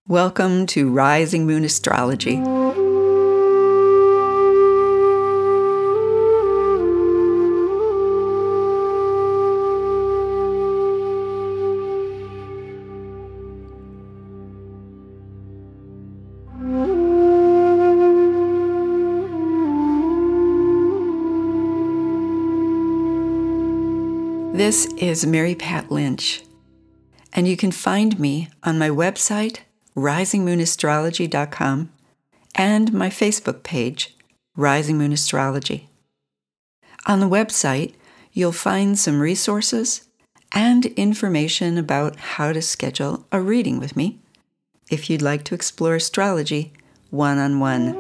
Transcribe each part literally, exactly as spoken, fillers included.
Welcome to Rising Moon Astrology. This is Mary Pat Lynch, and you can find me on my website, rising moon astrology dot com, and my Facebook page, Rising Moon Astrology. On the website, you'll find some resources and information about how to schedule a reading with me if you'd like to explore astrology one-on-one.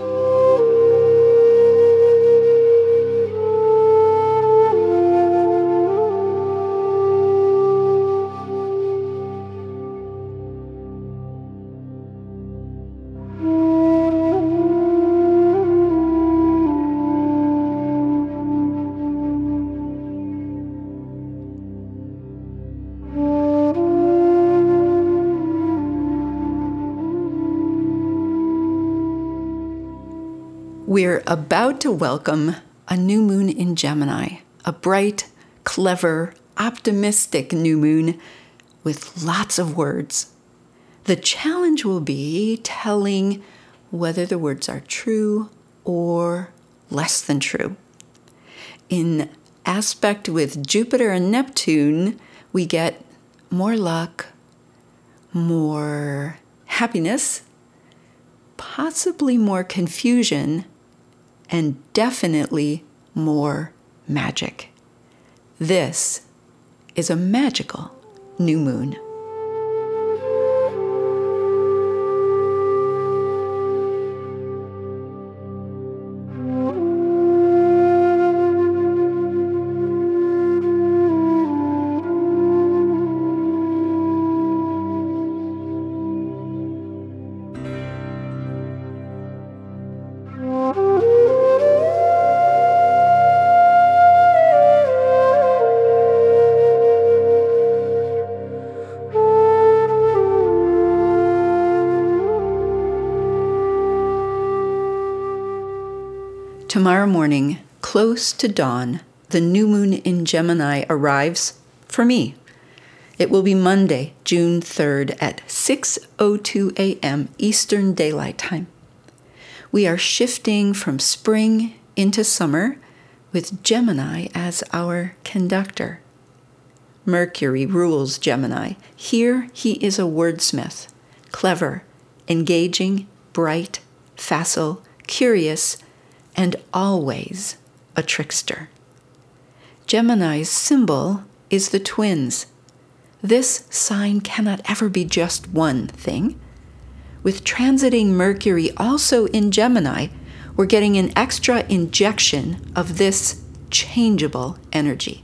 We're about to welcome a new moon in Gemini, a bright, clever, optimistic new moon with lots of words. The challenge will be telling whether the words are true or less than true. In aspect with Jupiter and Neptune, we get more luck, more happiness, possibly more confusion, and definitely more magic. This is a magical new moon. Tomorrow morning, close to dawn, the new moon in Gemini arrives for me. It will be Monday, June third at six oh two a.m. Eastern Daylight Time. We are shifting from spring into summer with Gemini as our conductor. Mercury rules Gemini. Here he is a wordsmith, clever, engaging, bright, facile, curious, and always a trickster. Gemini's symbol is the twins. This sign cannot ever be just one thing. With transiting Mercury also in Gemini, we're getting an extra injection of this changeable energy.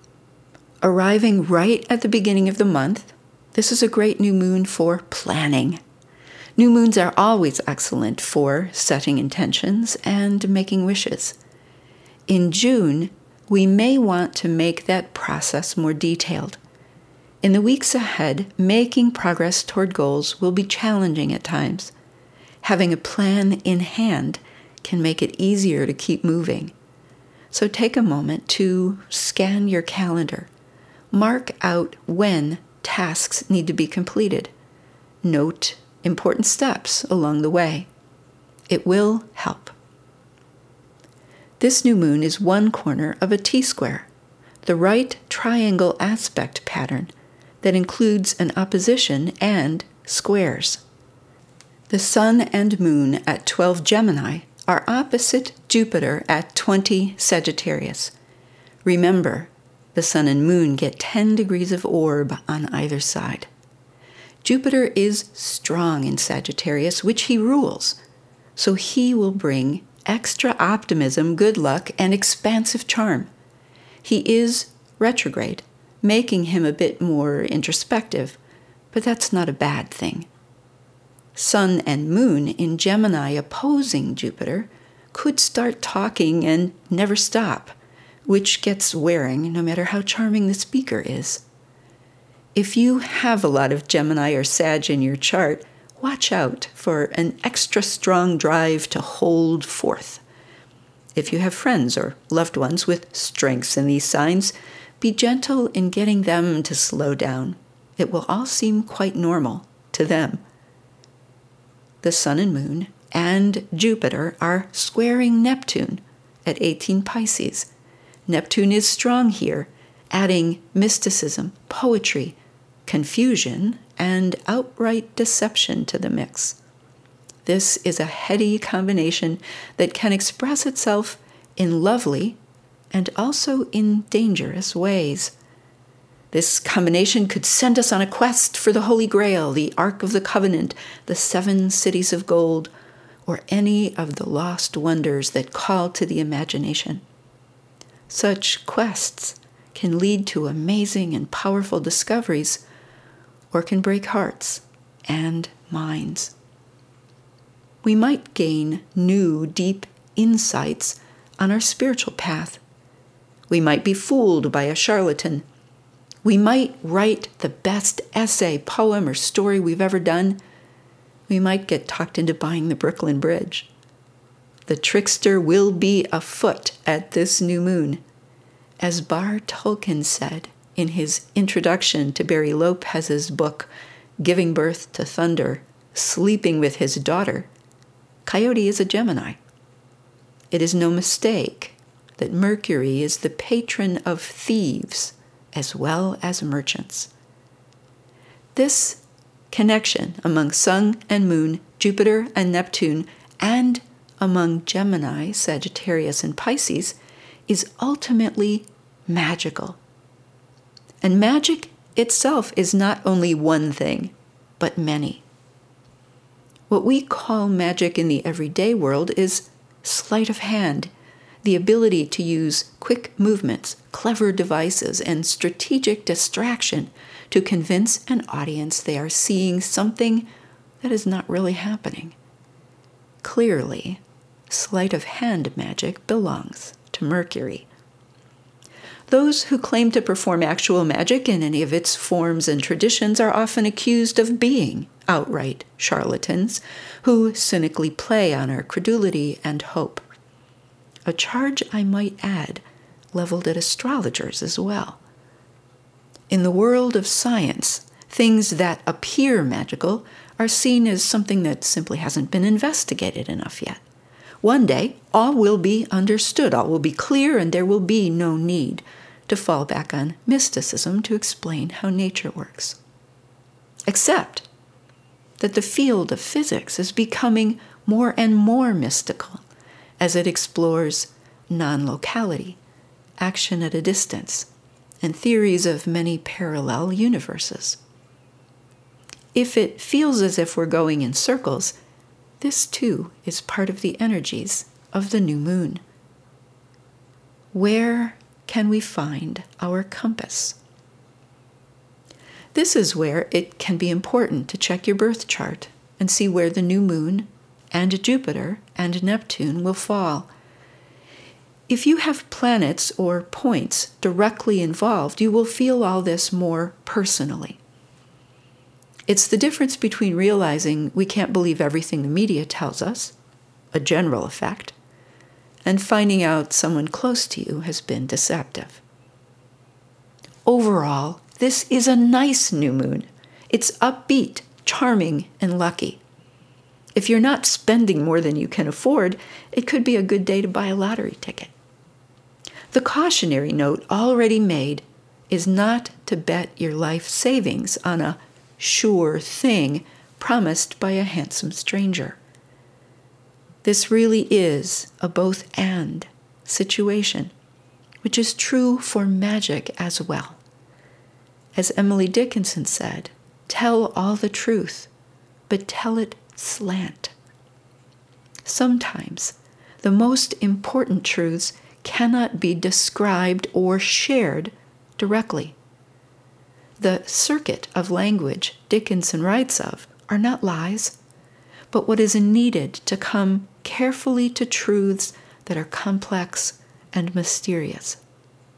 Arriving right at the beginning of the month, this is a great new moon for planning. New moons are always excellent for setting intentions and making wishes. In June, we may want to make that process more detailed. In the weeks ahead, making progress toward goals will be challenging at times. Having a plan in hand can make it easier to keep moving. So take a moment to scan your calendar. Mark out when tasks need to be completed. Note important steps along the way. It will help. This new moon is one corner of a T-square, the right triangle aspect pattern that includes an opposition and squares. The Sun and Moon at twelve Gemini are opposite Jupiter at twenty Sagittarius. Remember, the Sun and Moon get ten degrees of orb on either side. Jupiter is strong in Sagittarius, which he rules, so he will bring extra optimism, good luck, and expansive charm. He is retrograde, making him a bit more introspective, but that's not a bad thing. Sun and Moon in Gemini opposing Jupiter could start talking and never stop, which gets wearing no matter how charming the speaker is. If you have a lot of Gemini or Sag in your chart, watch out for an extra strong drive to hold forth. If you have friends or loved ones with strengths in these signs, be gentle in getting them to slow down. It will all seem quite normal to them. The Sun and Moon and Jupiter are squaring Neptune at eighteen Pisces. Neptune is strong here, adding mysticism, poetry, confusion, and outright deception to the mix. This is a heady combination that can express itself in lovely and also in dangerous ways. This combination could send us on a quest for the Holy Grail, the Ark of the Covenant, the seven cities of gold, or any of the lost wonders that call to the imagination. Such quests can lead to amazing and powerful discoveries, or can break hearts and minds. We might gain new, deep insights on our spiritual path. We might be fooled by a charlatan. We might write the best essay, poem, or story we've ever done. We might get talked into buying the Brooklyn Bridge. The trickster will be afoot at this new moon. As Bar Tolkien said in his introduction to Barry Lopez's book, Giving Birth to Thunder, Sleeping with His Daughter, Coyote is a Gemini. It is no mistake that Mercury is the patron of thieves as well as merchants. This connection among Sun and Moon, Jupiter and Neptune, and among Gemini, Sagittarius, and Pisces is ultimately magical. And magic itself is not only one thing, but many. What we call magic in the everyday world is sleight of hand, the ability to use quick movements, clever devices, and strategic distraction to convince an audience they are seeing something that is not really happening. Clearly, sleight of hand magic belongs to Mercury. Those who claim to perform actual magic in any of its forms and traditions are often accused of being outright charlatans who cynically play on our credulity and hope. A charge, I might add, leveled at astrologers as well. In the world of science, things that appear magical are seen as something that simply hasn't been investigated enough yet. One day, all will be understood, all will be clear, and there will be no need to fall back on mysticism to explain how nature works. Except that the field of physics is becoming more and more mystical as it explores non-locality, action at a distance, and theories of many parallel universes. If it feels as if we're going in circles, this too is part of the energies of the new moon. Where can we find our compass? This is where it can be important to check your birth chart and see where the new moon and Jupiter and Neptune will fall. If you have planets or points directly involved, you will feel all this more personally. It's the difference between realizing we can't believe everything the media tells us, a general effect, and finding out someone close to you has been deceptive. Overall, this is a nice new moon. It's upbeat, charming, and lucky. If you're not spending more than you can afford, it could be a good day to buy a lottery ticket. The cautionary note already made is not to bet your life savings on a sure thing promised by a handsome stranger. This really is a both-and situation, which is true for magic as well. As Emily Dickinson said, tell all the truth, but tell it slant. Sometimes the most important truths cannot be described or shared directly. The circuit of language Dickinson writes of are not lies, but what is needed to come carefully to truths that are complex and mysterious.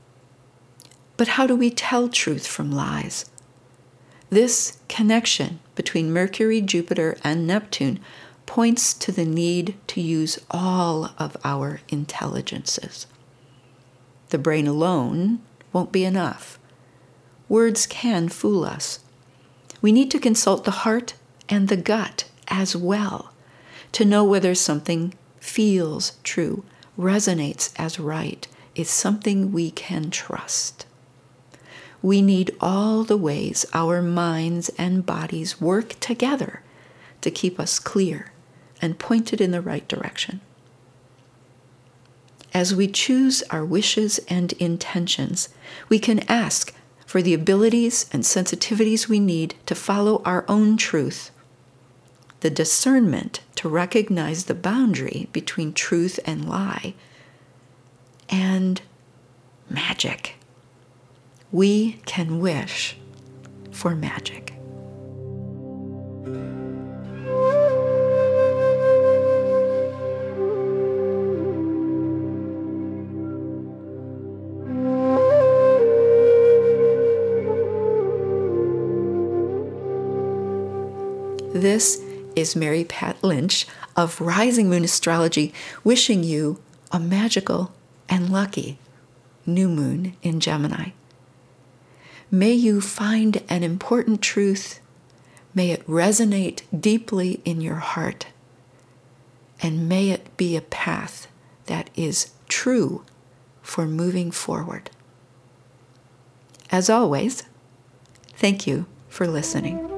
But how do we tell truth from lies? This connection between Mercury, Jupiter, and Neptune points to the need to use all of our intelligences. The brain alone won't be enough. Words can fool us. We need to consult the heart and the gut as well to know whether something feels true, resonates as right, is something we can trust. We need all the ways our minds and bodies work together to keep us clear and pointed in the right direction. As we choose our wishes and intentions, we can ask for the abilities and sensitivities we need to follow our own truth, the discernment to recognize the boundary between truth and lie, and magic. We can wish for magic. This is Mary Pat Lynch of Rising Moon Astrology, wishing you a magical and lucky new moon in Gemini. May you find an important truth. May it resonate deeply in your heart. And may it be a path that is true for moving forward. As always, thank you for listening.